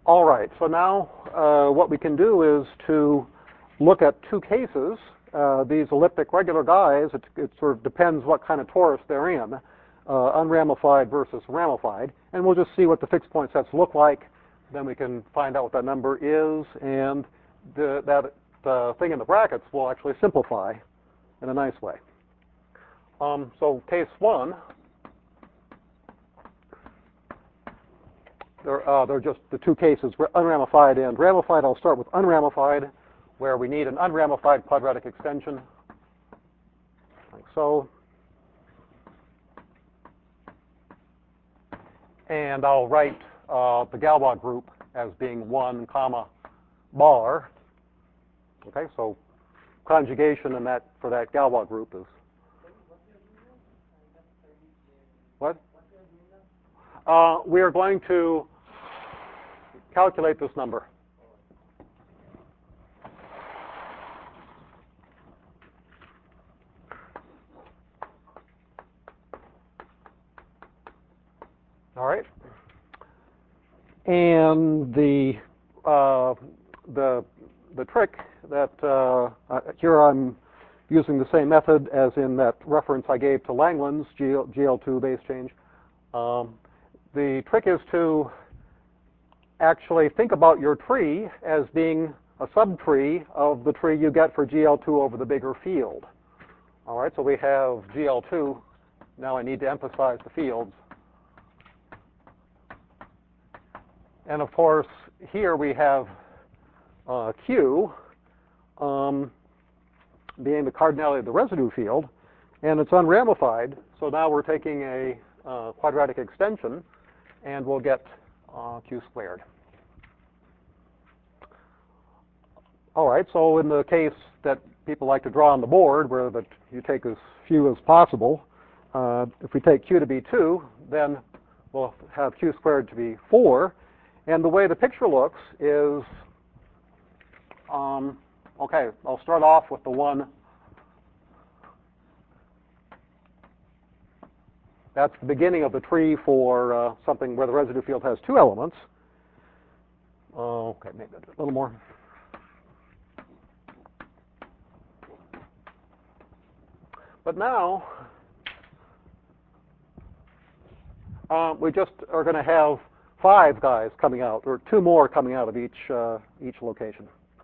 All right, so now what we can do is to look at two cases. These elliptic regular guys, it sort of depends what kind of torus they're in, unramified versus ramified, and we'll just see what the fixed point sets look like. Then we can find out what that number is, and that thing in the brackets will actually simplify in a nice way. So case one, they're just the two cases, unramified and ramified. I'll start with unramified, where we need an unramified quadratic extension, like so. And I'll write the Galois group as being 1, comma, bar. Okay, so conjugation in that for that Galois group is what? We are going to calculate this number. All right, and the trick that here I'm using the same method as in that reference I gave to Langland's GL2 base change. The trick is to actually think about your tree as being a subtree of the tree you get for GL2 over the bigger field. All right, so we have GL2. Now I need to emphasize the fields. And of course, here we have Q being the cardinality of the residue field, and it's unramified. So now we're taking a quadratic extension, and we'll get Q squared. All right, so in the case that people like to draw on the board, where you take as few as possible, if we take Q to be 2, then we'll have Q squared to be 4. And the way the picture looks is, okay, I'll start off with the one. That's the beginning of the tree for something where the residue field has 2 elements. Okay, maybe a little more. But now, we just are going to have 5 guys coming out, or 2 more coming out of each location.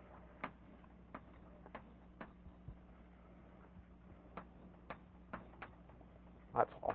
That's all.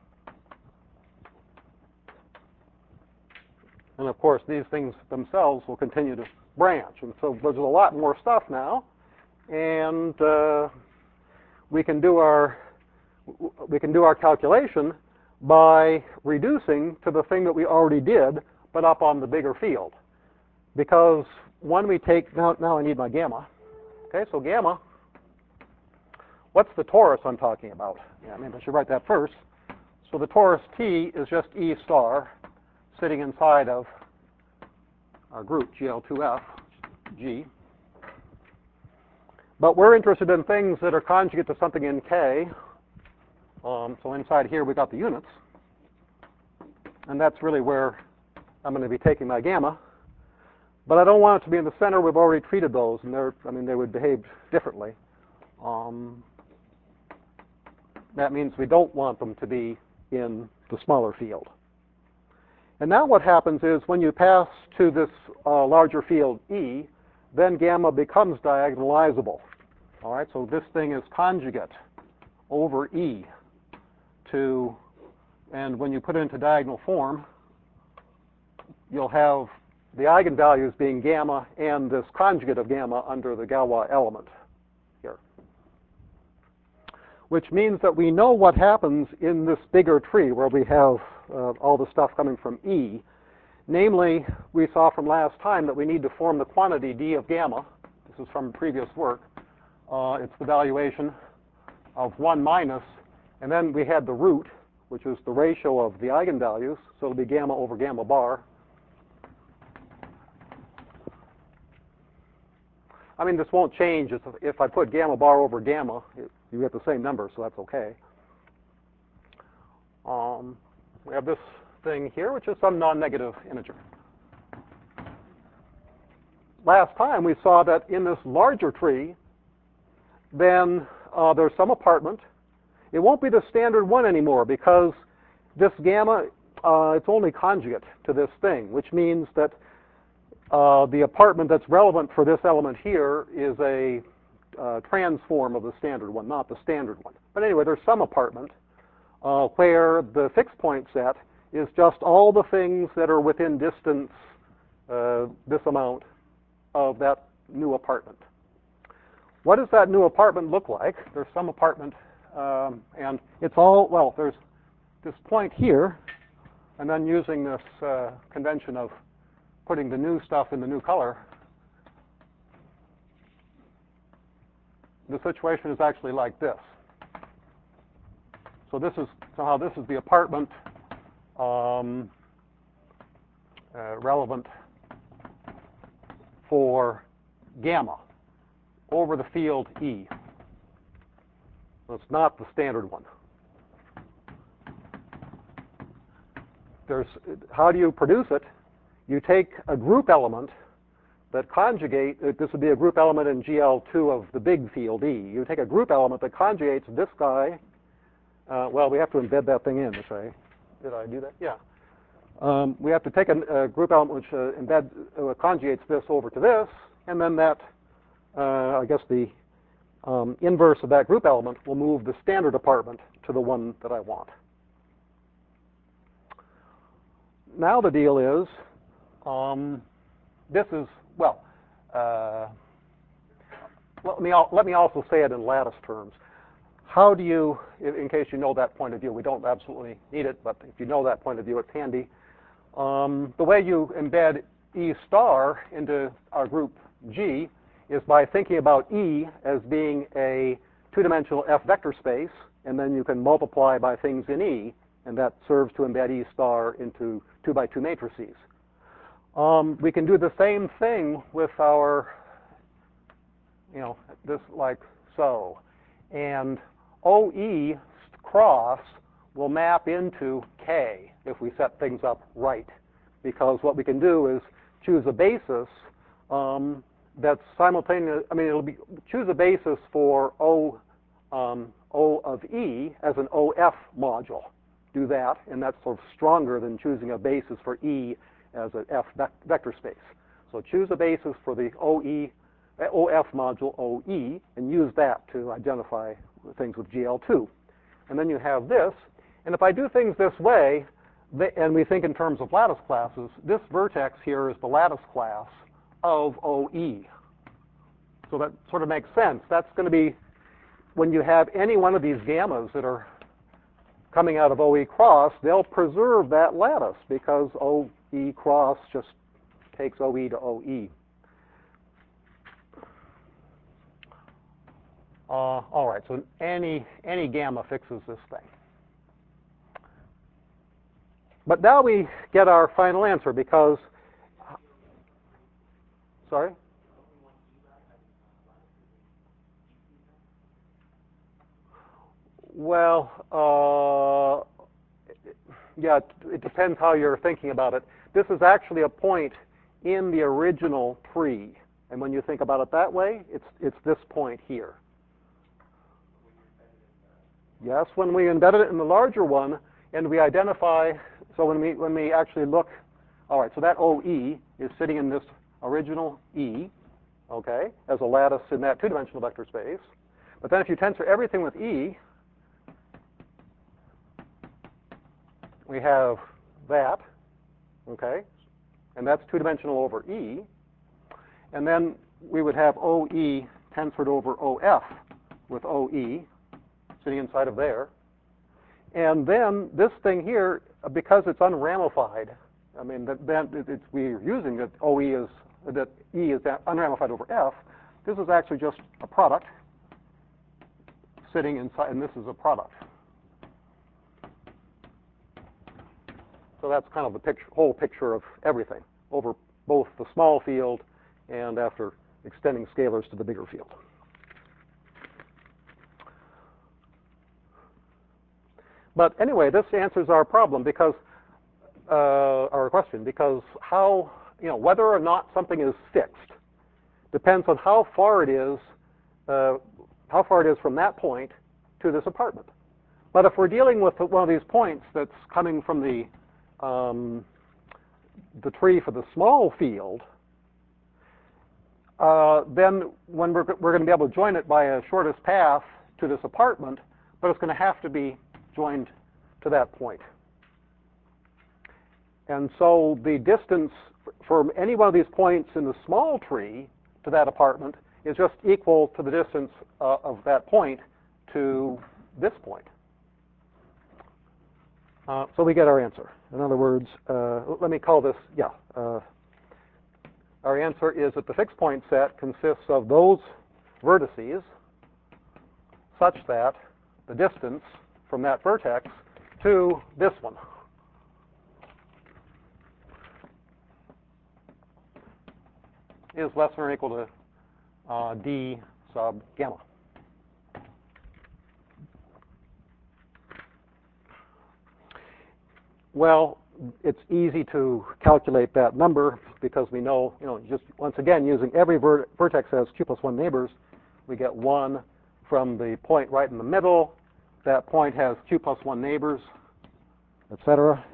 And of course, these things themselves will continue to branch. And so there's a lot more stuff now, and we can do our calculation by reducing to the thing that we already did, but up on the bigger field. Because when we take, now I need my gamma. Okay, so gamma, what's the torus I'm talking about? Yeah, maybe I should write that first. So the torus T is just E star sitting inside of our group, GL2F, G. But we're interested in things that are conjugate to something in K. So inside here we got the units, and that's really where I'm going to be taking my gamma. But I don't want it to be in the center. We've already treated those, and they would behave differently. That means we don't want them to be in the smaller field. And now what happens is when you pass to this larger field E, then gamma becomes diagonalizable. All right, so this thing is conjugate over E. And when you put it into diagonal form, you'll have the eigenvalues being gamma and this conjugate of gamma under the Galois element here. Which means that we know what happens in this bigger tree where we have all the stuff coming from E. Namely, we saw from last time that we need to form the quantity D of gamma. This is from previous work. It's the valuation of 1 minus. And then we had the root, which is the ratio of the eigenvalues. So it'll be gamma over gamma bar. I mean, this won't change. If I put gamma bar over gamma, you get the same number, so that's okay. We have this thing here, which is some non-negative integer. last time we saw that in this larger tree, then there's some apartment. It won't be the standard one anymore because this gamma, it's only conjugate to this thing, which means that the apartment that's relevant for this element here is a transform of the standard one, not the standard one. But anyway, there's some apartment where the fixed point set is just all the things that are within distance this amount of that new apartment. What does that new apartment look like? There's some apartment, and it's all, well, there's this point here, and then using this convention of putting the new stuff in the new color, the situation is actually like this. So this is somehow this is the apartment relevant for gamma over the field E. So it's not the standard one. How do you produce it? You take a group element that conjugate, this would be a group element in GL2 of the big field E. You take a group element that conjugates this guy. Well, we have to embed that thing in, did I do that? Yeah. We have to take a group element which conjugates this over to this, and then that, I guess the inverse of that group element will move the standard apartment to the one that I want. Now the deal is, this is, well, let me also say it in lattice terms. How do you, in case you know that point of view, we don't absolutely need it, but if you know that point of view, it's handy. The way you embed E star into our group G is by thinking about E as being a two-dimensional F vector space, and then you can multiply by things in E, and that serves to embed E star into 2x2 matrices. We can do the same thing with our, this like so. And OE cross will map into K if we set things up right. Because what we can do is choose a basis that's simultaneous, it'll be, choose a basis for O of E as an OF module. Do that, and that's sort of stronger than choosing a basis for E as an F vector space. So choose a basis for the OF module OE and use that to identify things with GL2. And then you have this, and if I do things this way, and we think in terms of lattice classes, this vertex here is the lattice class of OE. So that sort of makes sense. That's going to be, when you have any one of these gammas that are coming out of OE cross, they'll preserve that lattice because OE cross just takes OE to OE. All right, so any gamma fixes this thing. But now we get our final answer because, sorry? Well, yeah, it depends how you're thinking about it. This is actually a point in the original tree. And when you think about it that way, it's this point here. Yes, when we embedded it in the larger one, and we identify, so when we actually look, all right, so that OE is sitting in this original E, okay, as a lattice in that two-dimensional vector space. But then if you tensor everything with E, we have that, okay, and that's two-dimensional over E. And then we would have OE tensored over OF with OE sitting inside of there. And then this thing here, because it's unramified, we're using that OE is, that E is unramified over F, this is actually just a product sitting inside, and this is a product. So that's kind of the whole picture of everything over both the small field and after extending scalars to the bigger field. But anyway, this answers our problem because, our question, because how, whether or not something is fixed depends on how far it is from that point to this apartment. But if we're dealing with one of these points that's coming from the tree for the small field, then when we're going to be able to join it by a shortest path to this apartment, but it's going to have to be joined to that point. And so the distance from any one of these points in the small tree to that apartment is just equal to the distance of that point to this point. So we get our answer. In other words, let me call this, our answer is that the fixed point set consists of those vertices such that the distance from that vertex to this one is less than or equal to d sub gamma. Well, it's easy to calculate that number because we know, just once again, using every vertex as q plus 1 neighbors, we get 1 from the point right in the middle. That point has q plus 1 neighbors, etc.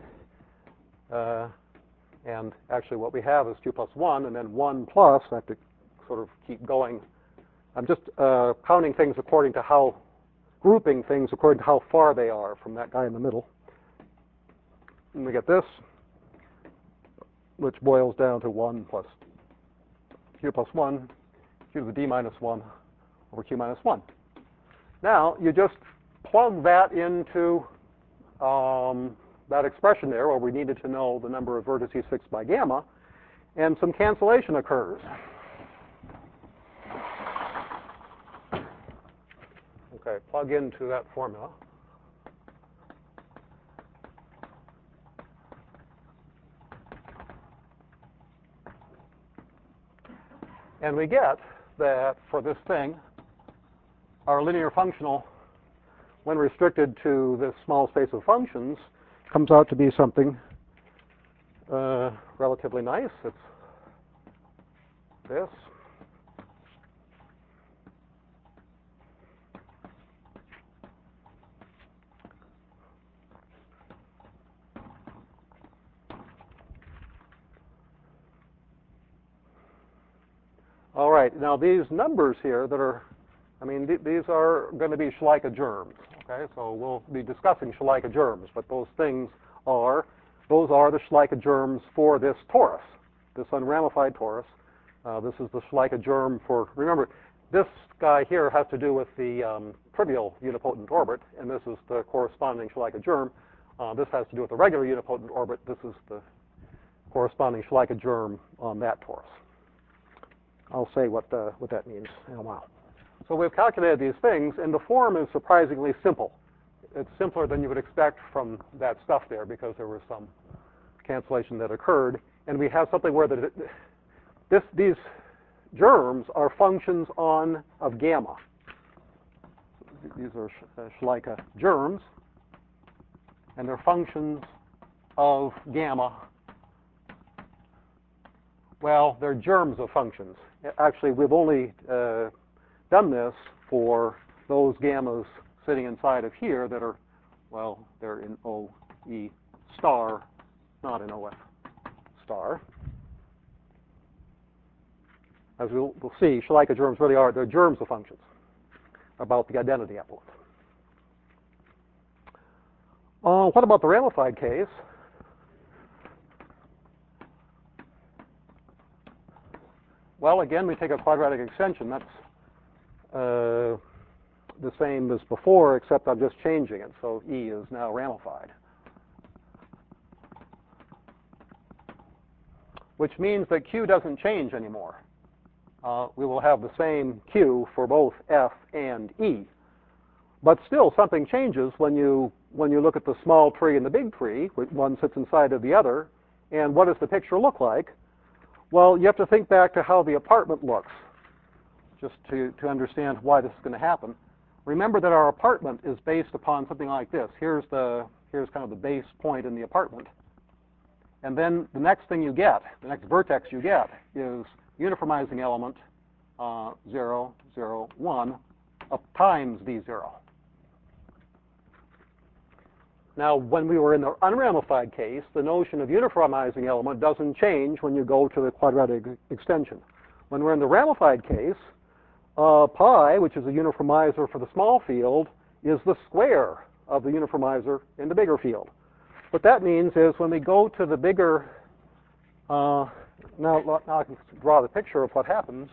And actually what we have is q plus 1, and then 1 plus. I have to sort of keep going. I'm just counting things according to grouping things according to how far they are from that guy in the middle. And we get this, which boils down to 1 plus q plus 1, q to the d minus 1 over q minus 1. Now, you just plug that into that expression there, where we needed to know the number of vertices fixed by gamma, and some cancellation occurs. Okay, plug into that formula. And we get that for this thing, our linear functional, when restricted to this small space of functions, comes out to be something relatively nice. It's this. All right, now these numbers here that are, these are going to be Schleicher germs. Okay, so we'll be discussing Schleicher germs, but those are the Schleicher germs for this torus, this unramified torus. This is the Schleicher germ for, remember, this guy here has to do with the trivial unipotent orbit, and this is the corresponding Schleicher germ. This has to do with the regular unipotent orbit. This is the corresponding Schleicher germ on that torus. I'll say what that means in a while. So we've calculated these things, and the form is surprisingly simple. It's simpler than you would expect from that stuff there because there was some cancellation that occurred. And we have something where these germs are functions of gamma. These are Schleicher germs, and they're functions of gamma. Well, they're germs of functions. Actually, we've only done this for those gammas sitting inside of here that are, well, they're in OE star, not in OF star. As we'll see, Schleicher germs really are, they're germs of functions about the identity epoch. What about the ramified case? Well, again, we take a quadratic extension. That's the same as before, except I'm just changing it. So E is now ramified, which means that Q doesn't change anymore. We will have the same Q for both F and E. But still, something changes when you look at the small tree and the big tree. One sits inside of the other. And what does the picture look like? Well, you have to think back to how the apartment looks, just to understand why this is going to happen. Remember that our apartment is based upon something like this. Here's kind of the base point in the apartment. And then the next thing you get, the next vertex you get, is uniformizing element 0, 0, 1 up times D0. Now, when we were in the unramified case, the notion of uniformizing element doesn't change when you go to the quadratic extension. When we're in the ramified case, pi, which is a uniformizer for the small field, is the square of the uniformizer in the bigger field. What that means is when we go to the bigger, now I can draw the picture of what happens.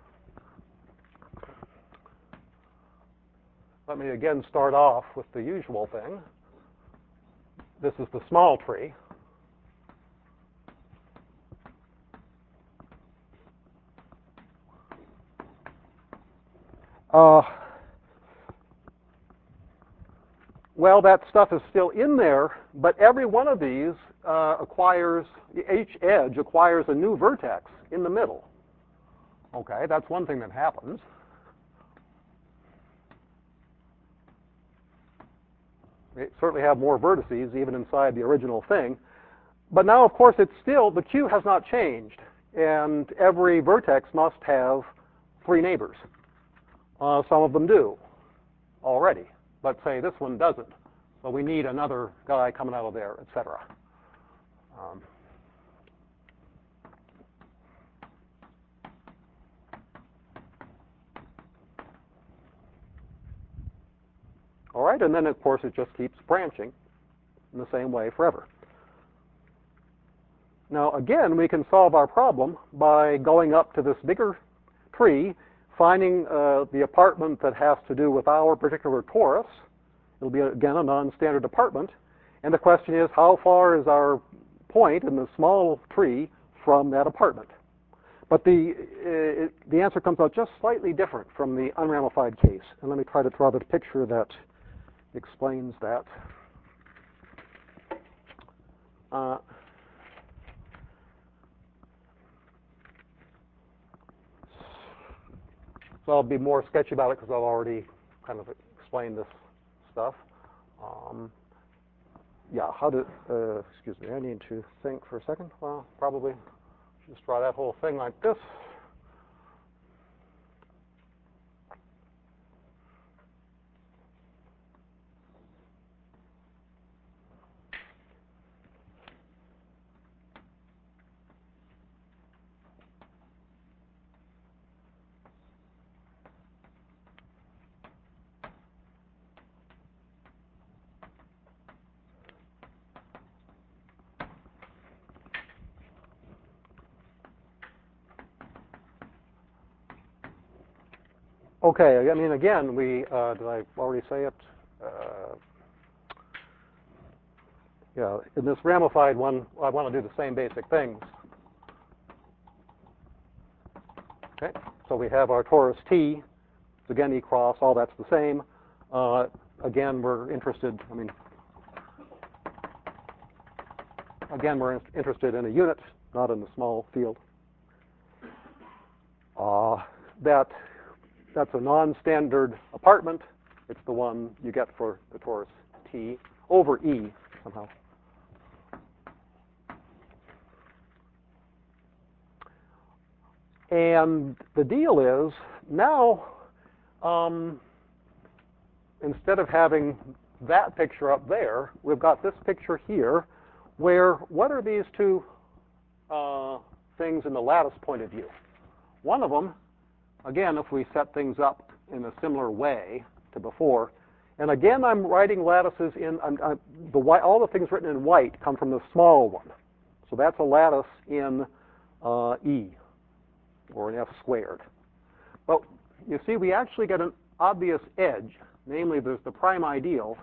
Let me again start off with the usual thing. This is the small tree. Well, that stuff is still in there, but every one of these each edge acquires a new vertex in the middle. Okay, that's one thing that happens. We certainly have more vertices even inside the original thing. But now, of course, it's still, the Q has not changed. And every vertex must have 3 neighbors. Some of them do already. But say this one doesn't. So we need another guy coming out of there, etc. All right, and then, of course, it just keeps branching in the same way forever. Now, again, we can solve our problem by going up to this bigger tree, finding the apartment that has to do with our particular torus. It'll be, again, a non-standard apartment. And the question is, how far is our point in the small tree from that apartment? But the answer comes out just slightly different from the unramified case. And let me try to draw the picture that explains that. So I'll be more sketchy about it because I've already kind of explained this stuff. Yeah, excuse me, I need to think for a second. Well, probably just draw that whole thing like this. Okay, I mean, again, did I already say it? Yeah, in this ramified one, I want to do the same basic things. Okay, so we have our torus T, it's again E cross, all that's the same. Again, we're interested, we're interested in a unit, not in the small field. That's a non-standard apartment. It's the one you get for the torus T over E somehow. And the deal is, now, instead of having that picture up there, we've got this picture here, where what are these two things in the lattice point of view? One of them, again, if we set things up in a similar way to before, and again, I'm writing lattices in, all the things written in white come from the small one. So that's a lattice in E, or an F squared. But you see, we actually get an obvious edge, namely there's the prime ideal,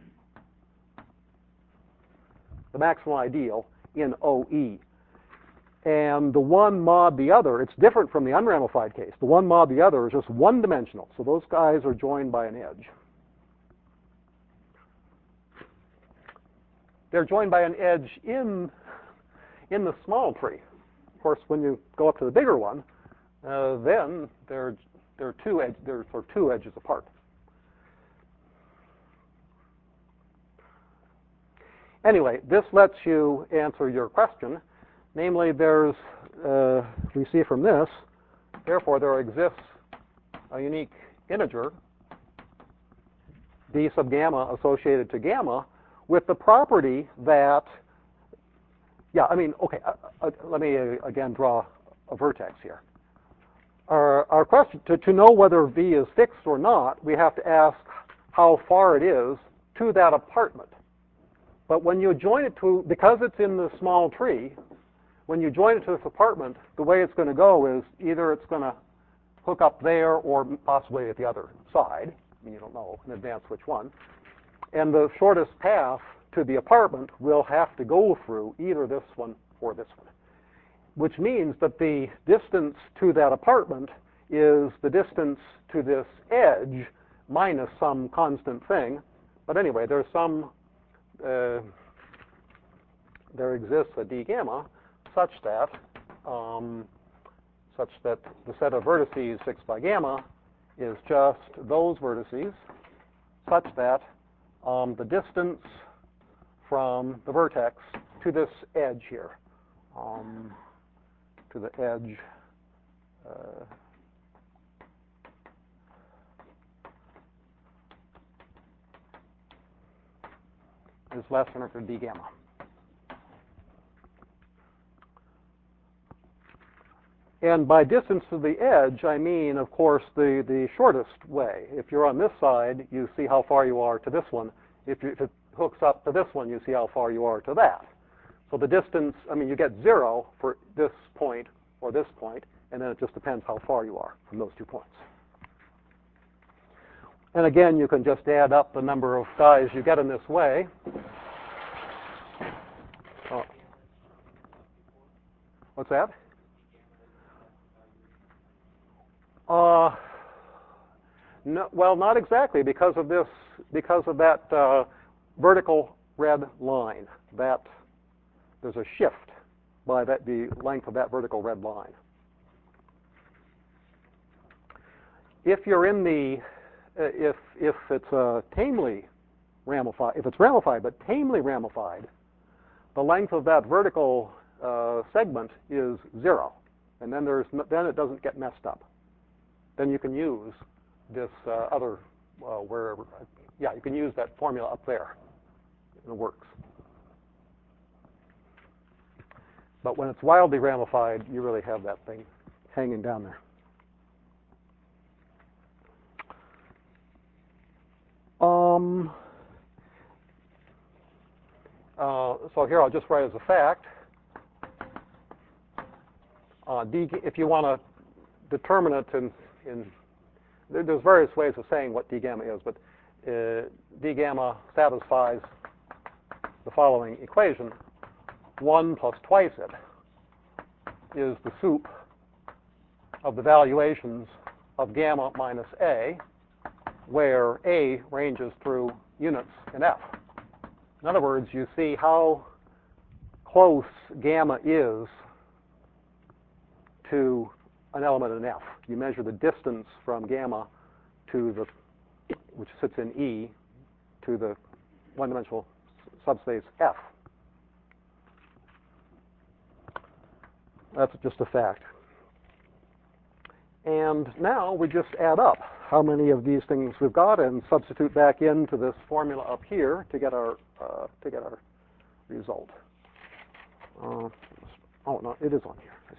the maximal ideal in OE. And the one mod the other, it's different from the unramified case. The one mod the other is just one-dimensional. So those guys are joined by an edge. They're joined by an edge in the small tree. Of course, when you go up to the bigger one, then they're two edges apart. Anyway, this lets you answer your question. Namely, we see from this, Therefore, there exists a unique integer, d sub gamma associated to gamma, with the property that, yeah, I mean, okay, let me again draw a vertex here. Our question, to know whether V is fixed or not, we have to ask how far it is to that apartment. But when you join it to, because it's in the small tree, when you join it to this apartment, the way it's going to go is either it's going to hook up there or possibly at the other side. I mean, you don't know in advance which one. And the shortest path to the apartment will have to go through either this one or this one, which means that the distance to that apartment is the distance to this edge minus some constant thing. But anyway, there's some, there exists a d gamma such that the set of vertices fixed by gamma is just those vertices such that the distance from the vertex to this edge here, to the edge, is less than or equal to d gamma. And by distance to the edge, I mean, of course, the shortest way. If you're on this side, you see how far you are to this one. If it hooks up to this one, you see how far you are to that. So the distance, I mean, you get 0 for this point or this point, and then it just depends how far you are from those 2 points. And again, you can just add up the number of guys you get in this way. What's that? No, well, not exactly, because of that vertical red line. That there's a shift by the length of that vertical red line. If you're in the if it's tamely ramified, if it's ramified but tamely ramified, the length of that vertical segment is 0, and then it doesn't get messed up. Then you can use this other wherever. Yeah, you can use that formula up there. It works. But when it's wildly ramified, you really have that thing hanging down there. So here I'll just write as a fact. If you want to determine it there's various ways of saying what d gamma is, but d gamma satisfies the following equation. 1 plus twice it is the sup of the valuations of gamma minus a, where a ranges through units in f. In other words, you see how close gamma is to an element in f. You measure the distance from gamma to the, which sits in E, to the one-dimensional subspace f. That's just a fact. And now we just add up how many of these things we've got and substitute back into this formula up here to get our result. Oh no, it is on here. I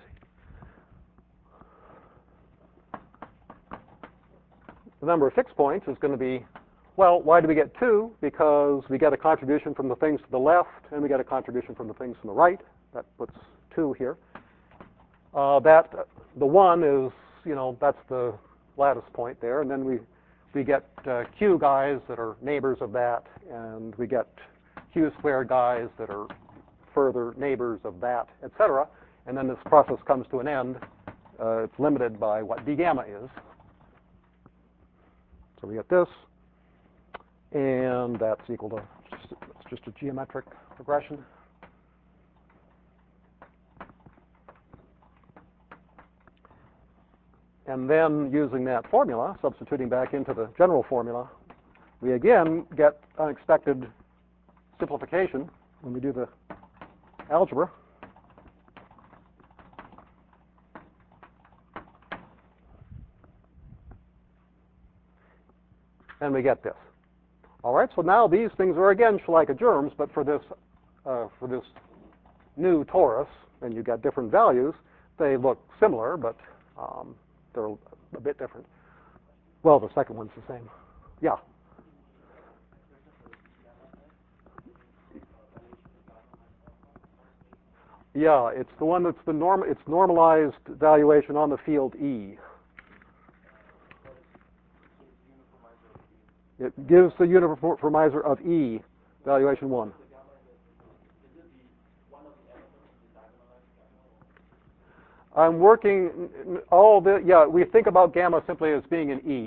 see. The number of fixed points is going to be, well, why do we get 2? Because we get a contribution from the things to the left, and we get a contribution from the things to the right. That puts 2 here. The 1 is, that's the lattice point there, and then we get q guys that are neighbors of that, and we get q squared guys that are further neighbors of that, etc. And then this process comes to an end. It's limited by what d gamma is. So we get this, and that's equal to it's just a geometric progression. And then using that formula, substituting back into the general formula, we again get unexpected simplification when we do the algebra. and we get this. All right, so now these things are again Schleicher germs, but for this new torus, and you got different values, they look similar, but they're a bit different. Well, the second one's the same. Yeah. Yeah, it's the one that's it's normalized valuation on the field E. It gives the uniformizer of E, valuation 1. I'm working all the, yeah, we think about gamma simply as being an E.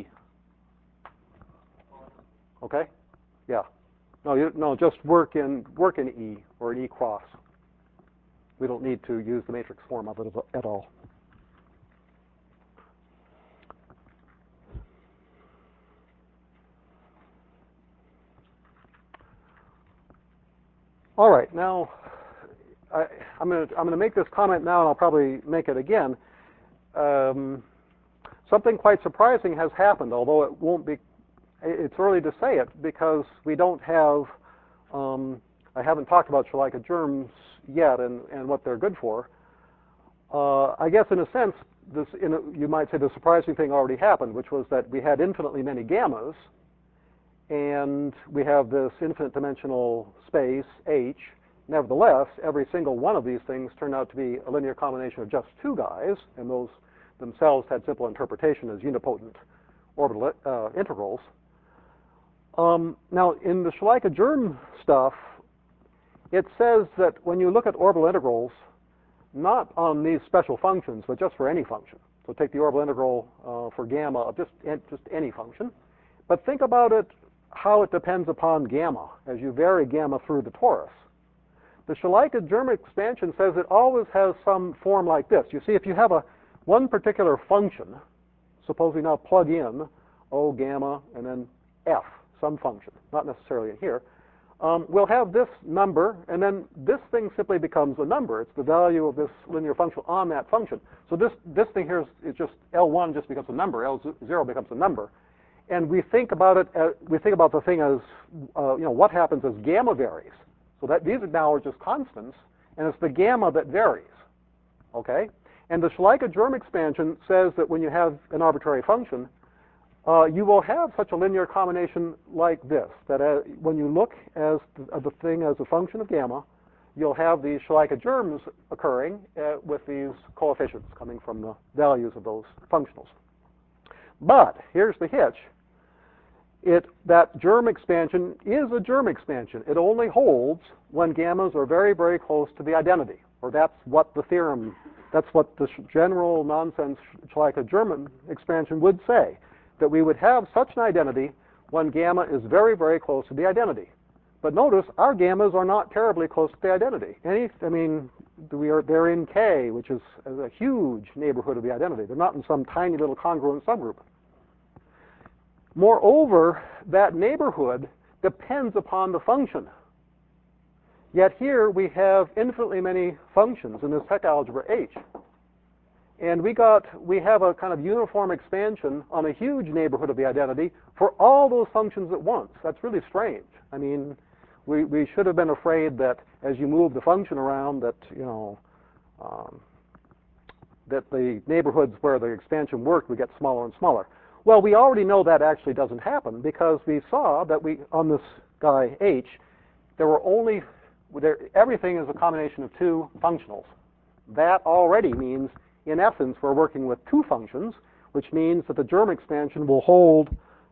Okay? Yeah. No, just work in E or an E cross. We don't need to use the matrix form of it at all. All right, now I'm going to make this comment now, and I'll probably make it again. Something quite surprising has happened, although it won't be. It's early to say it because we don't have. I haven't talked about Schleicher germs yet and what they're good for. I guess in a sense, you might say the surprising thing already happened, which was that we had infinitely many gammas, and we have this infinite dimensional space, H. Nevertheless, every single one of these things turned out to be a linear combination of just two guys, and those themselves had simple interpretation as unipotent orbital integrals. Now, in the Schleicher germ stuff, it says that when you look at orbital integrals, not on these special functions, but just for any function. So take the orbital integral for gamma of just any function. But think about it, how it depends upon gamma as you vary gamma through the torus. The Schleicher germ expansion says it always has some form like this. You see, if you have one particular function, suppose we now plug in O gamma and then F, some function, not necessarily in here, we'll have this number, and then this thing simply becomes a number. It's the value of this linear function on that function. So this thing here is just L1 just becomes a number, L0 becomes a number. And we think about it, we think about the thing as, what happens as gamma varies. So that these now are just constants, and it's the gamma that varies, okay? And the Schleicher germ expansion says that when you have an arbitrary function, you will have such a linear combination like this, that when you look at the thing as a function of gamma, you'll have these Schleicher germs occurring with these coefficients coming from the values of those functionals. But here's the hitch. That germ expansion is a germ expansion. It only holds when gammas are very, very close to the identity, or that's what the general nonsense Schleicher germ expansion would say, that we would have such an identity when gamma is very, very close to the identity. But notice, our gammas are not terribly close to the identity. They're in K, which is a huge neighborhood of the identity. They're not in some tiny little congruent subgroup. Moreover, that neighborhood depends upon the function. Yet here we have infinitely many functions in this Hecke algebra H. And we have a kind of uniform expansion on a huge neighborhood of the identity for all those functions at once. That's really strange. I mean, we should have been afraid that as you move the function around that, that the neighborhoods where the expansion worked would get smaller and smaller. Well, we already know that actually doesn't happen because we saw that on this guy H, everything is a combination of two functionals. That already means, in essence, we're working with two functions, which means that the germ expansion will hold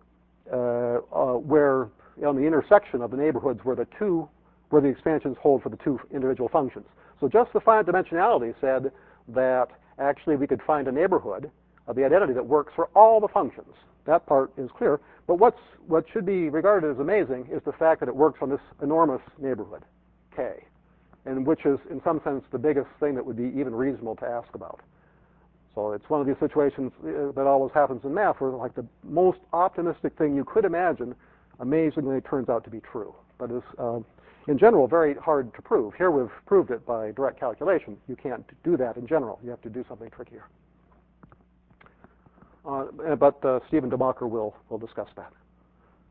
where on the intersection of the neighborhoods where the expansions hold for the two individual functions. So just the finite dimensionality said that actually we could find a neighborhood of the identity that works for all the functions. That part is clear. But what should be regarded as amazing is the fact that it works on this enormous neighborhood, K, and which is, in some sense, the biggest thing that would be even reasonable to ask about. So it's one of these situations that always happens in math where like the most optimistic thing you could imagine amazingly turns out to be true. But is, in general, very hard to prove. Here we've proved it by direct calculation. You can't do that in general. You have to do something trickier. But Stephen DeMacher will discuss that.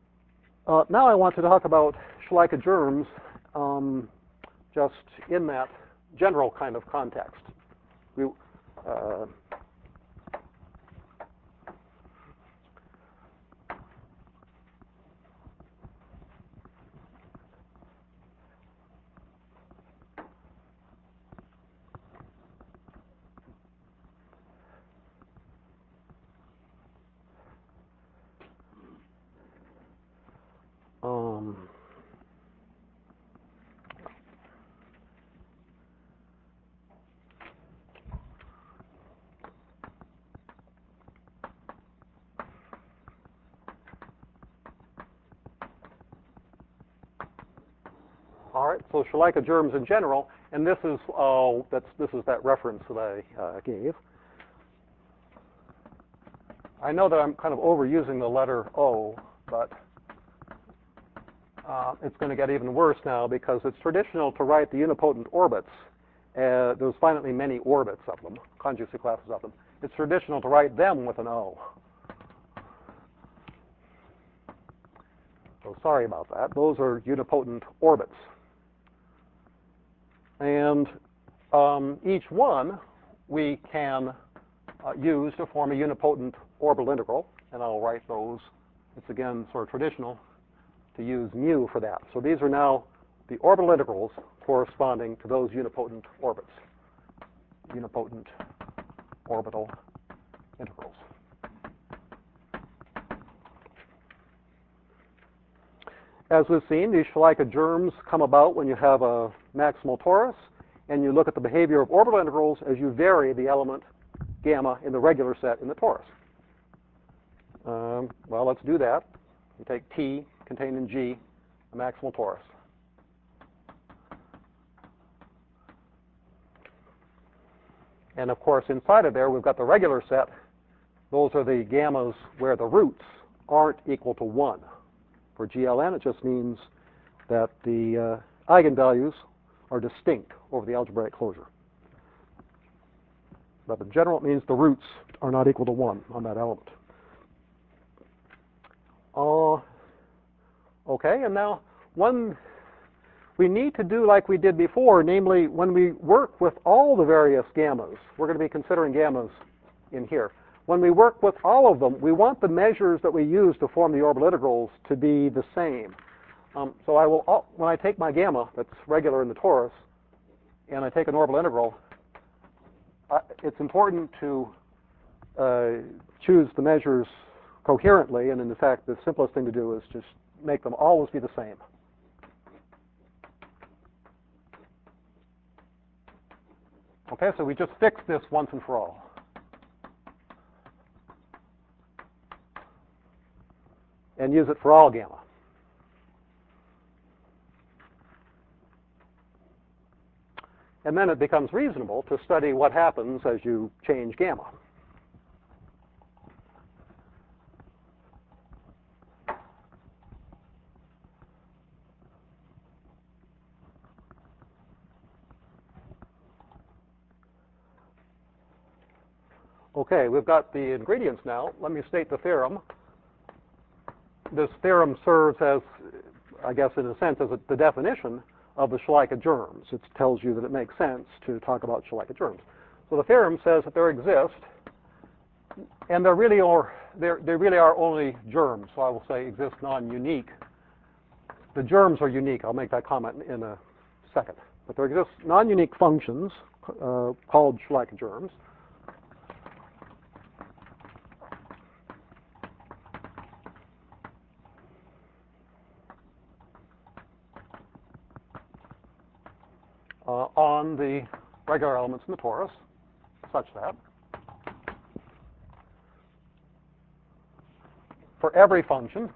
Now I want to talk about Schleicher germs just in that general kind of context. We, all right, so Schleicher germs in general, and this is that reference that I gave. I know that I'm kind of overusing the letter O, but it's going to get even worse now because it's traditional to write the unipotent orbits. There's finitely many orbits of them, conjugacy classes of them. It's traditional to write them with an O. So sorry about that. Those are unipotent orbits. And each one we can use to form a unipotent orbital integral, and I'll write those. It's again sort of traditional to use mu for that. So these are now the orbital integrals corresponding to those unipotent orbits, unipotent orbital integrals. As we've seen, these Schleicher germs come about when you have a maximal torus, and you look at the behavior of orbital integrals as you vary the element gamma in the regular set in the torus. Well, let's do that. We take T contained in G, a maximal torus. And of course, inside of there, we've got the regular set. Those are the gammas where the roots aren't equal to 1. For GLN, it just means that the eigenvalues are distinct over the algebraic closure. But in general, it means the roots are not equal to 1 on that element. Okay, and now we need to do like we did before, namely when we work with all the various gammas, we're going to be considering gammas in here. When we work with all of them, we want the measures that we use to form the orbital integrals to be the same. So I will, when I take my gamma that's regular in the torus, and I take an orbital integral, it's important to choose the measures coherently, and in fact, the simplest thing to do is just make them always be the same. Okay, so we just fix this once and for all. And use it for all gamma. And then it becomes reasonable to study what happens as you change gamma. Okay, we've got the ingredients now. Let me state the theorem. This theorem serves as, I guess in a sense, as the definition of the Schleicher germs. It tells you that it makes sense to talk about Schleicher germs. So the theorem says that there exist, and they really are only germs. So I will say exist non-unique. The germs are unique. I'll make that comment in a second. But there exist non-unique functions called Schleicher germs. On the regular elements in the torus, such that for every function,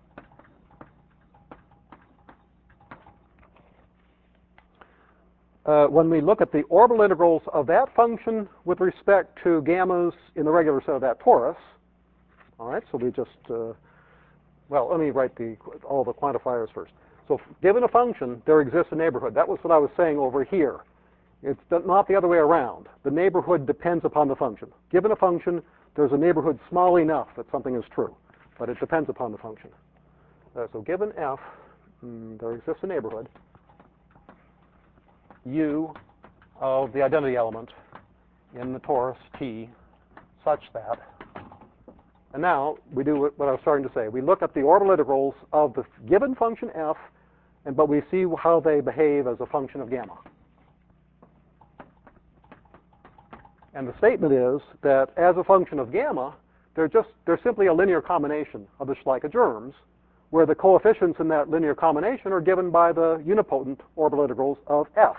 when we look at the orbital integrals of that function with respect to gammas in the regular set of that torus, all right, so we just, well, let me write all the quantifiers first. So given a function, there exists a neighborhood. That was what I was saying over here. It's not the other way around. The neighborhood depends upon the function. Given a function, there's a neighborhood small enough that something is true, but it depends upon the function. So given F, there exists a neighborhood U of the identity element in the torus T such that, and now we do what I was starting to say. We look at the orbital integrals of the given function F, but we see how they behave as a function of gamma. And the statement is that as a function of gamma, they're simply a linear combination of the Schleicher germs, where the coefficients in that linear combination are given by the unipotent orbital integrals of F.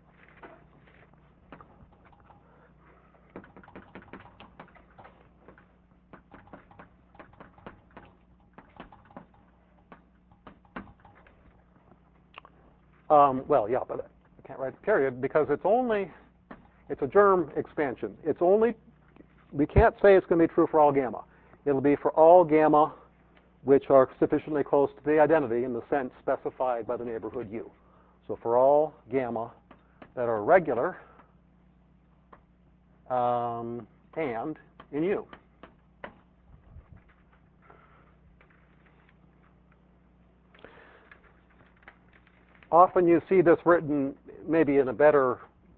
Well, yeah, but I can't write period because it's a germ expansion. We can't say it's going to be true for all gamma. It'll be for all gamma which are sufficiently close to the identity in the sense specified by the neighborhood U. So for all gamma that are regular and in U. Often you see this written maybe in a better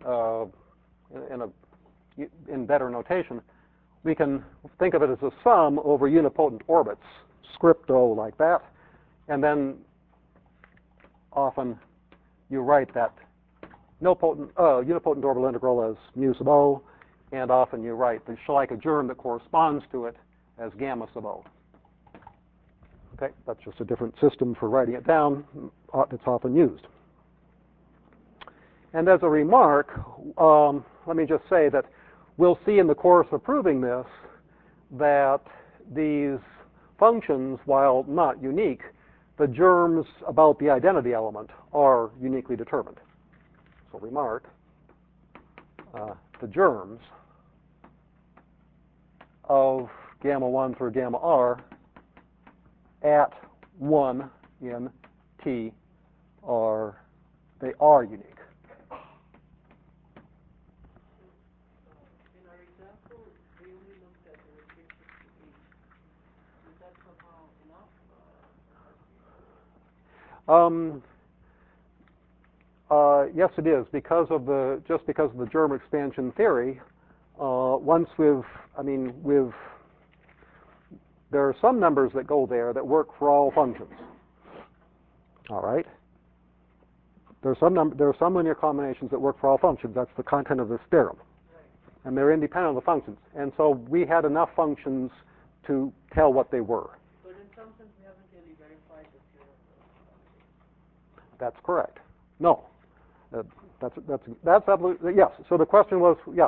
in better notation. We can think of it as a sum over unipotent orbits, script O like that, and then often you write that unipotent orbital integral as mu sub O, and often you write the Schleicher germ that corresponds to it as gamma sub O. Okay, that's just a different system for writing it down. It's often used. And as a remark, let me just say that we'll see in the course of proving this that these functions, while not unique, the germs about the identity element are uniquely determined. So remark, the germs of gamma 1 through gamma R at 1 in T are unique. In our example, we only looked at the restrictions to H. Is that somehow enough? Yes, it is because of the germ expansion theory. There are some numbers that go there that work for all functions. All right. There are some linear combinations that work for all functions. That's the content of this theorem. And they're independent of the functions. And so we had enough functions to tell what they were. But in some sense, we haven't really verified the theorem. That's correct. No. That's absolutely, yes. So the question was, yeah.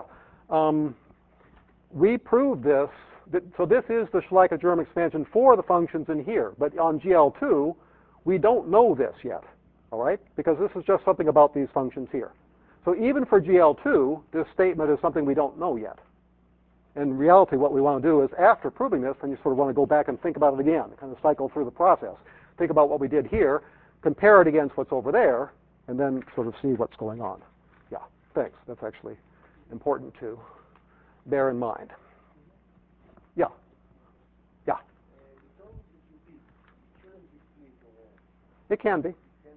We proved this. So this is the Schleicher germ expansion for the functions in here. But on GL2, we don't know this yet. All right? Because this is just something about these functions here. So even for GL2, this statement is something we don't know yet. In reality, what we want to do is, after proving this, then you sort of want to go back and think about it again, kind of cycle through the process. Think about what we did here, compare it against what's over there, and then sort of see what's going on. Yeah, thanks. That's actually important to bear in mind. Yeah. Yeah. It can be.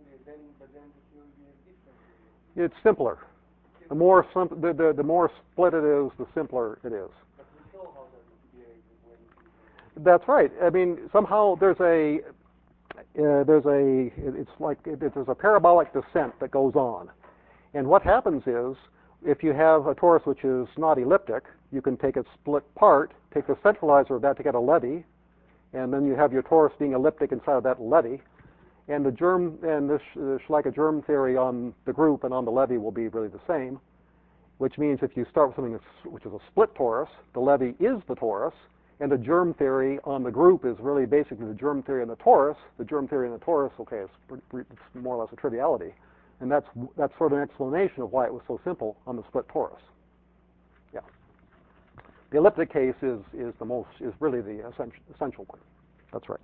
It's simpler. The more split it is, the simpler it is. That's right. I mean, somehow there's a parabolic descent that goes on. And what happens is, if you have a torus which is not elliptic, you can take it split part, take the centralizer of that to get a levy, and then you have your torus being elliptic inside of that levy. And the Schleicher germ theory on the group and on the levy will be really the same, which means if you start with something which is a split torus, the levy is the torus, and the germ theory on the group is really basically the germ theory in the torus. The germ theory in the torus, okay, it's more or less a triviality. And that's sort of an explanation of why it was so simple on the split torus. Yeah. The elliptic case is really the essential one. That's right.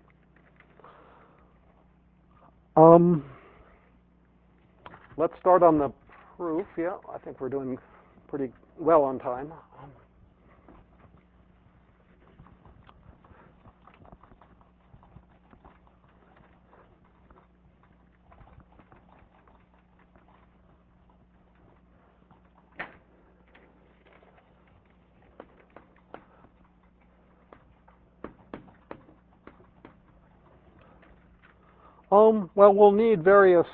Let's start on the proof. Yeah, I think we're doing pretty well on time. Well, we'll need various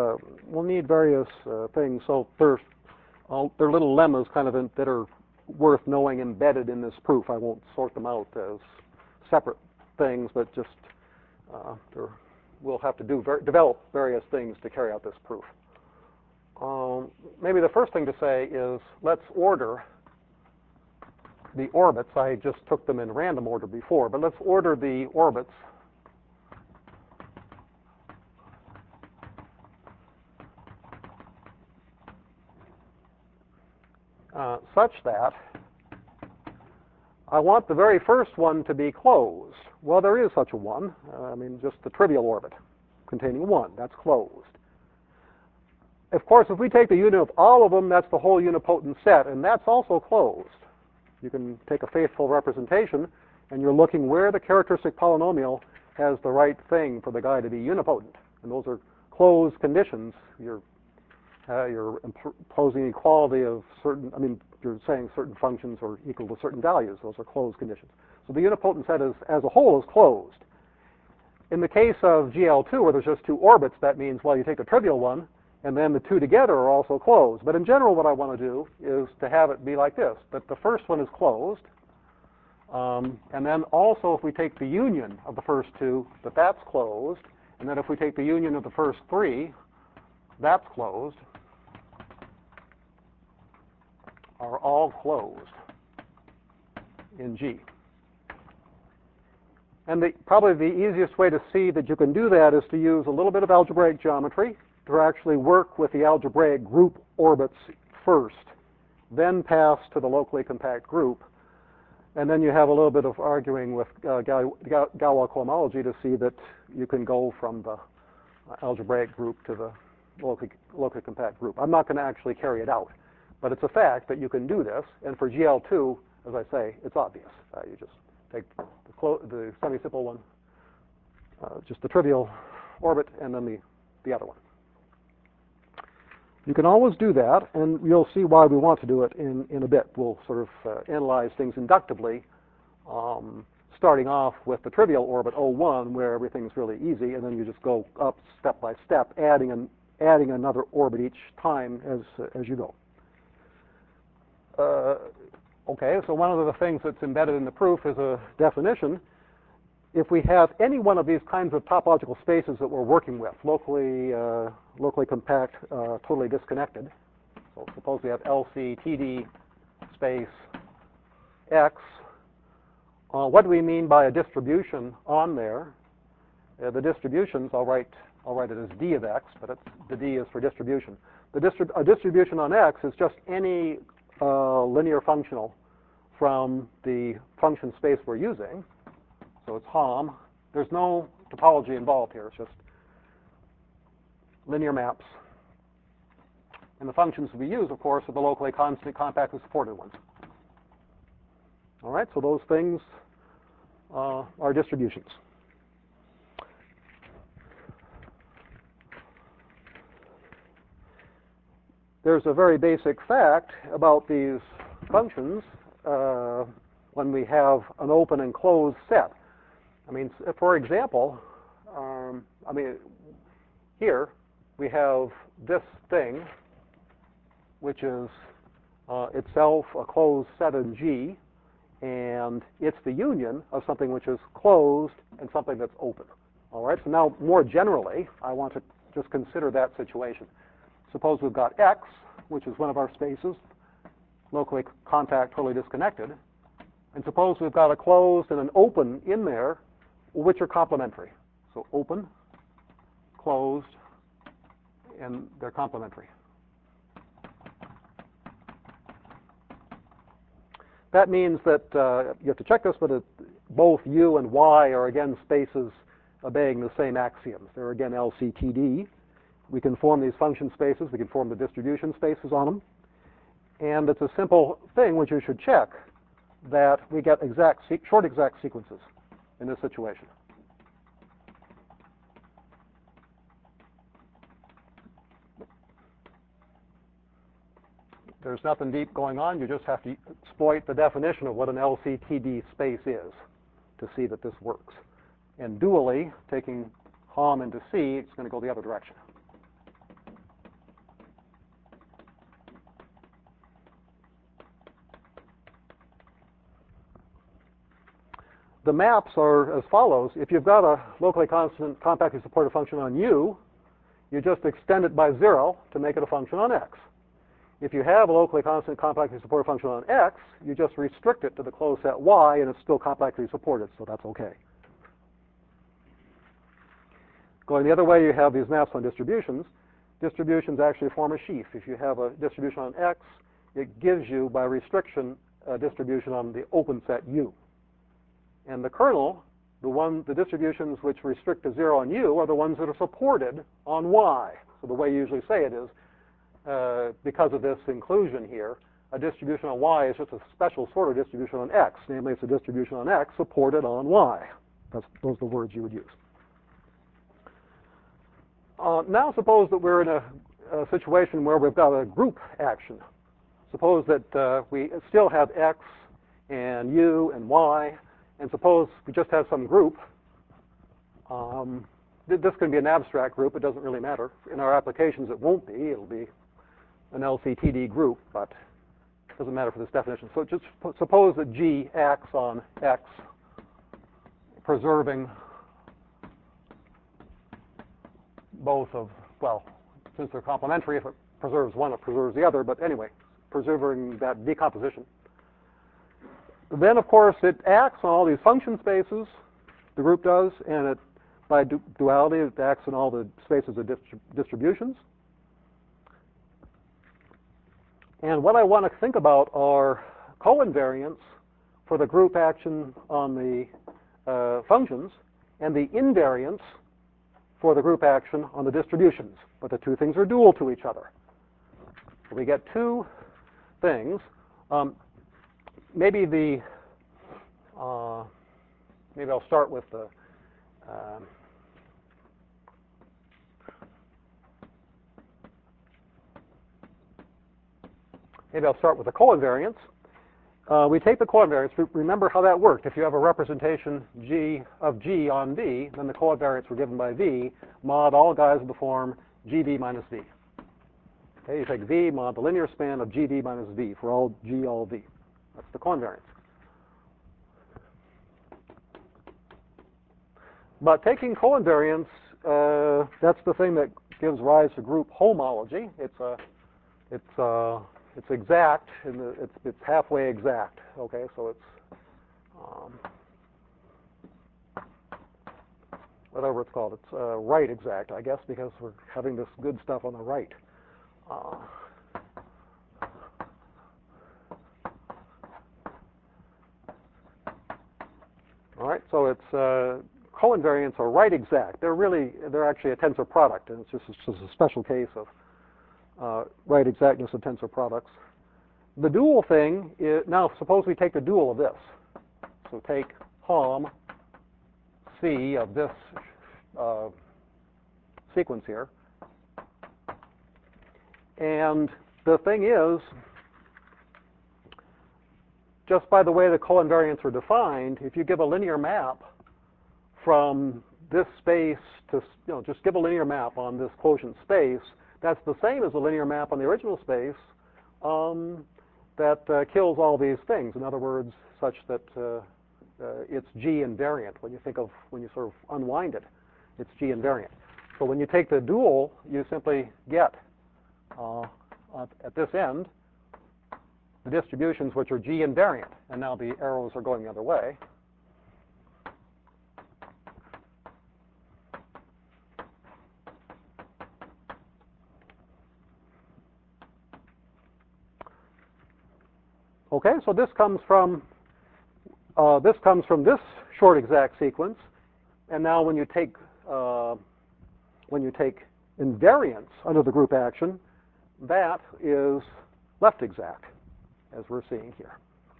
things. So there are little lemmas kind of that are worth knowing embedded in this proof. I won't sort them out as separate things, but just we'll have to develop various things to carry out this proof. Maybe the first thing to say is let's order the orbits. I just took them in random order before, but let's order the orbits such that I want the very first one to be closed. Well, there is such a one. I mean, just the trivial orbit containing 1. That's closed. Of course, if we take the unit of all of them, that's the whole unipotent set, and that's also closed. You can take a faithful representation, and you're looking where the characteristic polynomial has the right thing for the guy to be unipotent. And those are closed conditions. You're imposing equality of certain, you're saying certain functions are equal to certain values. Those are closed conditions. So the unipotent set as a whole is closed. In the case of GL2, where there's just 2 orbits, that means, well, you take the trivial one, and then the 2 together are also closed. But in general, what I want to do is to have it be like this, that the first one is closed, and then also if we take the union of the first 2, that's closed, and then if we take the union of the first 3, that's closed, are all closed in G. And probably the easiest way to see that you can do that is to use a little bit of algebraic geometry to actually work with the algebraic group orbits first, then pass to the locally compact group, and then you have a little bit of arguing with Galois cohomology to see that you can go from the algebraic group to the locally compact group. I'm not going to actually carry it out, but it's a fact that you can do this, and for GL2, as I say, it's obvious. You just take the semi-simple one, just the trivial orbit, and then the other one. You can always do that, and you'll see why we want to do it in a bit. We'll sort of analyze things inductively, starting off with the trivial orbit O1, where everything's really easy, and then you just go up step by step, adding another orbit each time as you go. Okay, so one of the things that's embedded in the proof is a definition. If we have any one of these kinds of topological spaces that we're working with, locally compact, totally disconnected. So suppose we have LCTD space X. What do we mean by a distribution on there? The distributions, I'll write it as D of X, but the D is for distribution. A distribution on X is just any linear functional from the function space we're using. So it's HOM. There's no topology involved here. It's just linear maps. And the functions we use, of course, are the locally constant, compact, and supported ones. All right, so those things are distributions. There's a very basic fact about these functions when we have an open and closed set. For example, here we have this thing, which is itself a closed set in G, and it's the union of something which is closed and something that's open. All right, so now more generally, I want to just consider that situation. Suppose we've got X, which is one of our spaces, locally compact, totally disconnected, and suppose we've got a closed and an open in there, which are complementary. So open, closed, and they're complementary. That means that you have to check this, but both U and Y are again spaces obeying the same axioms. They're again LCTD. We can form these function spaces. We can form the distribution spaces on them. And it's a simple thing which you should check, that we get short exact sequences in this situation. There's nothing deep going on. You just have to exploit the definition of what an LCTD space is to see that this works. And dually, taking Hom into C, it's going to go the other direction. The maps are as follows. If you've got a locally constant compactly supported function on U, you just extend it by 0 to make it a function on X. If you have a locally constant compactly supported function on X, you just restrict it to the closed set Y, and it's still compactly supported, so that's okay. Going the other way, you have these maps on distributions. Distributions actually form a sheaf. If you have a distribution on X, it gives you, by restriction, a distribution on the open set U. And the kernel, the distributions which restrict to 0 on U are the ones that are supported on Y. So the way you usually say it is, because of this inclusion here, a distribution on Y is just a special sort of distribution on X. Namely, it's a distribution on X supported on Y. Those are the words you would use. Now suppose that we're in a situation where we've got a group action. Suppose that we still have X and U and Y, and suppose we just have some group. This can be an abstract group. It doesn't really matter. In our applications, it won't be. It'll be an LCTD group, but it doesn't matter for this definition. So just suppose that G acts on X, preserving both of, well, since they're complementary, if it preserves one, it preserves the other. But anyway, preserving that decomposition. Then, of course, it acts on all these function spaces, the group does, and it, by duality, it acts on all the spaces of distributions. And what I want to think about are co-invariants for the group action on the functions and the invariants for the group action on the distributions. But the two things are dual to each other. So we get two things. Maybe I'll start with the co-invariance. We take the co-invariance. Remember how that worked. If you have a representation G of G on V, then the co-invariants were given by V, mod all guys of the form GV minus V. Okay, you take V, mod the linear span of GV minus V for all G, all V. That's the co-invariance. But taking co-invariance, that's the thing that gives rise to group homology. It's exact, and it's halfway exact. Okay, so it's whatever it's called. It's right exact, I guess, because we're having this good stuff on the right. All right, so it's co-invariants are right exact. They're actually a tensor product, and it's just a special case of right exactness of tensor products. The dual thing is, now suppose we take the dual of this. So take Hom C of this sequence here. And the thing is, just by the way the co-invariants are defined, if you give a linear map from this space to, just give a linear map on this quotient space, that's the same as a linear map on the original space that kills all these things. In other words, such that it's G invariant. When you sort of unwind it, it's G invariant. So when you take the dual, you simply get at this end the distributions which are G invariant, and now the arrows are going the other way. Okay, so this comes from this short exact sequence, and now when you take invariance under the group action, that is left exact, as we're seeing here.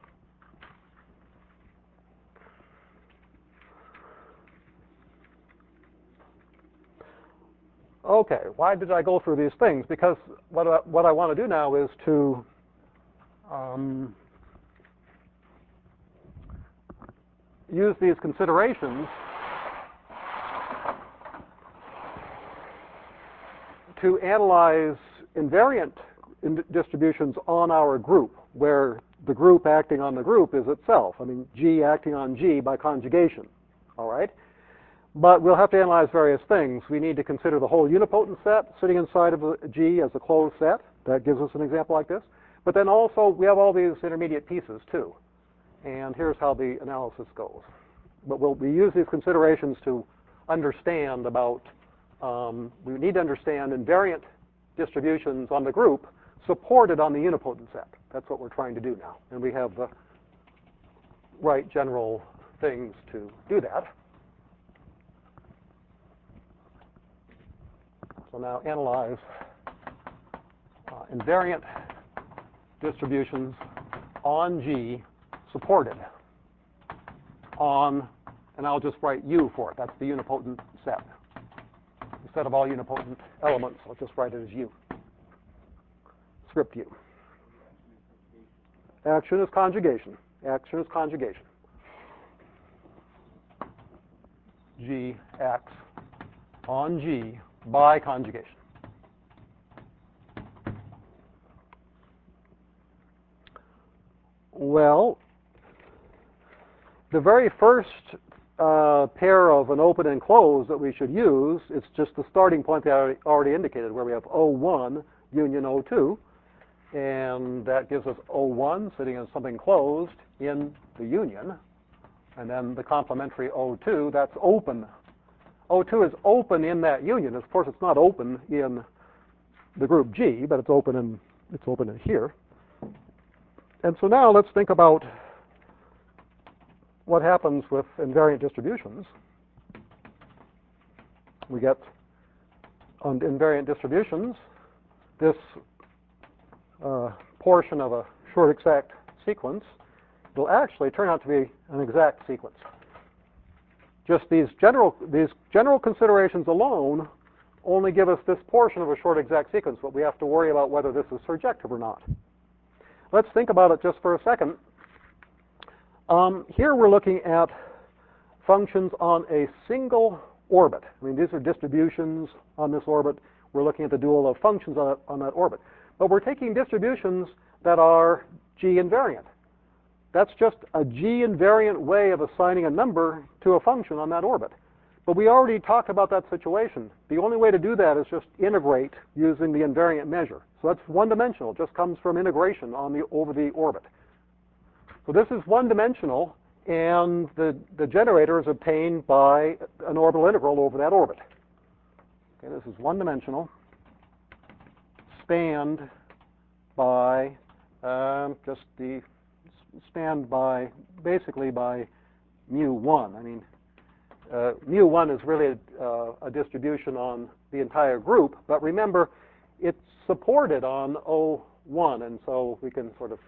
Okay, why did I go through these things? Because what I want to do now is to use these considerations to analyze invariant distributions on our group, where the group acting on the group is itself. I mean, G acting on G by conjugation, all right? But we'll have to analyze various things. We need to consider the whole unipotent set sitting inside of a G as a closed set. That gives us an example like this. But then also, we have all these intermediate pieces, too. And here's how the analysis goes. But we use these considerations to understand about, we need to understand invariant distributions on the group supported on the unipotent set. That's what we're trying to do now. And we have the right general things to do that. So now analyze invariant distributions on G supported on, and I'll just write U for it. That's the unipotent set. Instead of all unipotent elements, I'll just write it as U. Script U. Action is conjugation. Action is conjugation. G acts on G by conjugation. Well, the very first pair of an open and closed that we should use, it's just the starting point that I already indicated, where we have O1 union O2, and that gives us O1 sitting in something closed in the union, and then the complementary O2, that's open. O2 is open in that union. Of course, it's not open in the group G, but it's open in here. And so now let's think about what happens with invariant distributions. We get on invariant distributions this portion of a short exact sequence. It'll actually turn out to be an exact sequence. Just these general considerations alone only give us this portion of a short exact sequence, but we have to worry about whether this is surjective or not. Let's think about it just for a second. Here we're looking at functions on a single orbit. I mean, these are distributions on this orbit. We're looking at the dual of functions on that orbit. But we're taking distributions that are G invariant. That's just a G invariant way of assigning a number to a function on that orbit. But we already talked about that situation. The only way to do that is just integrate using the invariant measure. So that's one-dimensional. It just comes from integration over the orbit. So this is one-dimensional, and the generator is obtained by an orbital integral over that orbit. Okay, this is one-dimensional, spanned by basically by mu1. I mean, mu1 is really a distribution on the entire group, but remember, it's supported on O1, and so we can sort of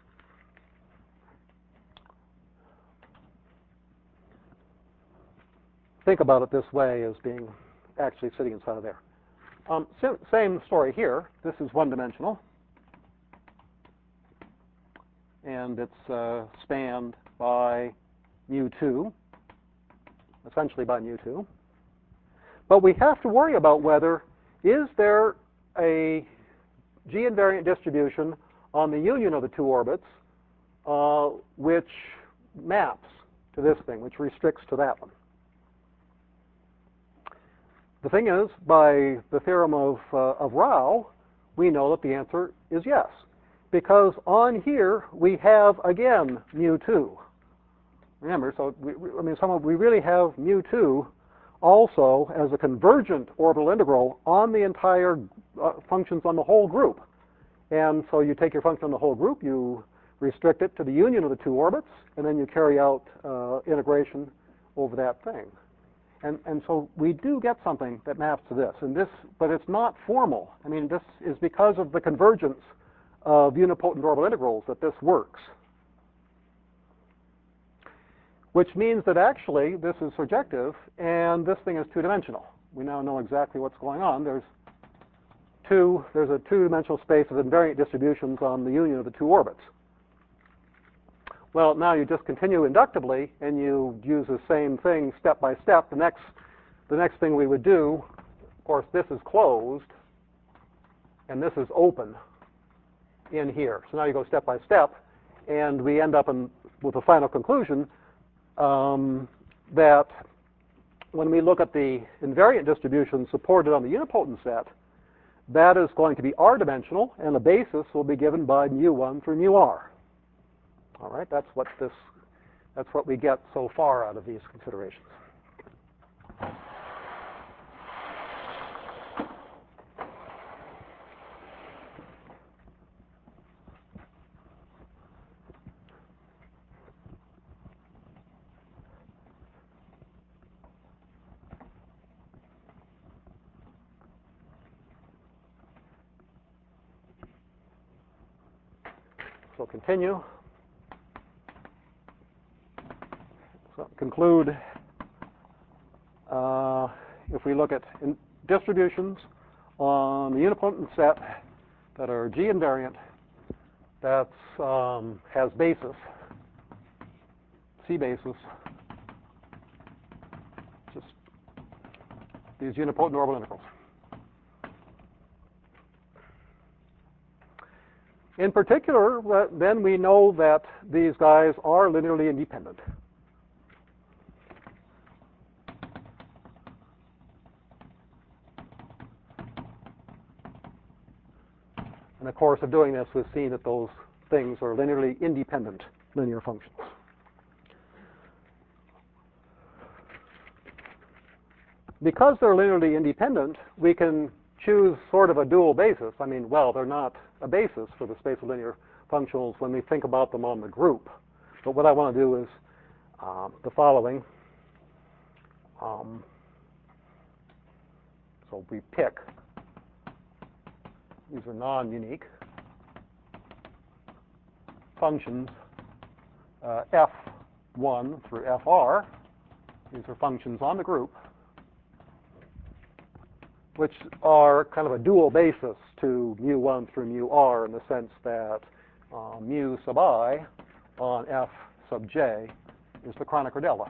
think about it this way as being actually sitting inside of there. Same story here. This is one-dimensional, and it's spanned by mu2, essentially by mu2. But we have to worry about whether is there a G invariant distribution on the union of the two orbits which maps to this thing, which restricts to that one. The thing is, by the theorem of Rao, we know that the answer is yes, because on here we have again mu2. Remember, so we really have mu2 also as a convergent orbital integral on the entire functions on the whole group. And so you take your function on the whole group, you restrict it to the union of the two orbits, and then you carry out integration over that thing. And so we do get something that maps to this, but it's not formal. I mean, this is because of the convergence of unipotent orbital integrals that this works. Which means that actually this is surjective, and this thing is two-dimensional. We now know exactly what's going on. There's a two-dimensional space of invariant distributions on the union of the two orbits. Well, now you just continue inductively, and you use the same thing step by step. The next thing we would do, of course, this is closed, and this is open in here. So now you go step by step, and we end up with a final conclusion that when we look at the invariant distribution supported on the unipotent set, that is going to be r-dimensional, and the basis will be given by mu1 through mu r. All right, that's what we get so far out of these considerations. So continue. So conclude, if we look at distributions on the unipotent set that are G invariant, that has basis, C basis, just these unipotent orbital integrals. In particular, then we know that these guys are linearly independent. In the course of doing this, we've seen that those things are linearly independent linear functions. Because they're linearly independent, we can choose sort of a dual basis. I mean, well, they're not a basis for the space of linear functionals when we think about them on the group. But what I want to do is the following. So we pick. These are non-unique functions, f1 through fr. These are functions on the group, which are kind of a dual basis to mu1 through mu r in the sense that mu sub I on f sub j is the Kronecker delta.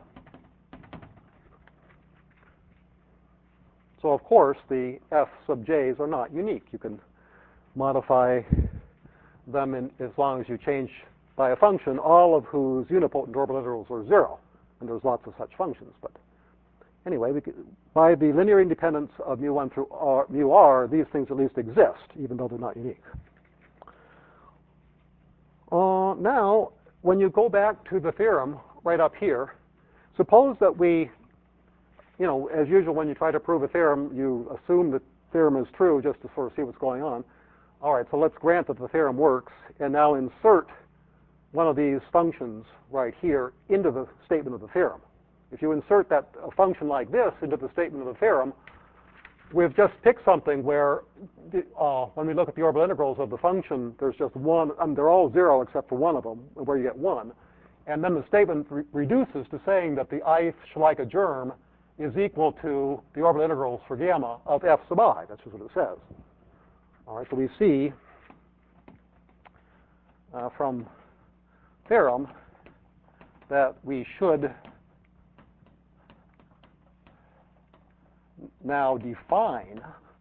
So of course the f sub j's are not unique. You can modify them as long as you change by a function, all of whose unipotent orbital integrals are 0. And there's lots of such functions. But anyway, by the linear independence of mu1 through mu r, these things at least exist, even though they're not unique. Now, when you go back to the theorem right up here, suppose that we, as usual, when you try to prove a theorem, you assume the theorem is true just to sort of see what's going on. All right, so let's grant that the theorem works, and now insert one of these functions right here into the statement of the theorem. If you insert a function like this into the statement of the theorem, we've just picked something where, when we look at the orbital integrals of the function, there's just one, they're all 0 except for one of them, where you get 1. And then the statement reduces to saying that the ith Schleicher germ is equal to the orbital integrals for gamma of f sub I. That's just what it says. All right, so we see from theorem that we should now define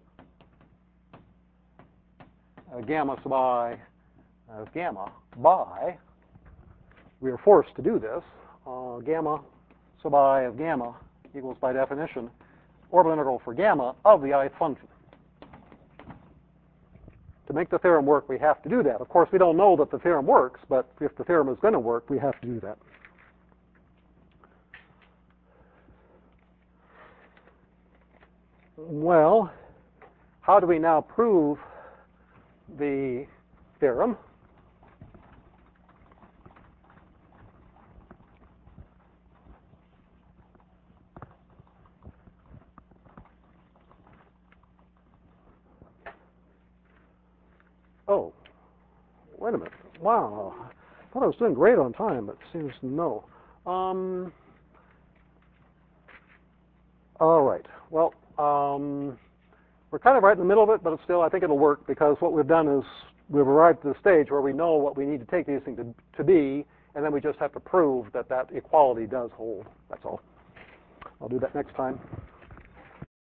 gamma sub I as gamma by, we are forced to do this, gamma sub I of gamma equals, by definition, orbital integral for gamma of the ith function. To make the theorem work, we have to do that. Of course, we don't know that the theorem works, but if the theorem is going to work, we have to do that. Well, how do we now prove the theorem? Oh, wait a minute. Wow. I thought I was doing great on time, but it seems no. All right. Well, we're kind of right in the middle of it, but still I think it'll work because what we've done is we've arrived at the stage where we know what we need to take these things to be, and then we just have to prove that that equality does hold. That's all. I'll do that next time.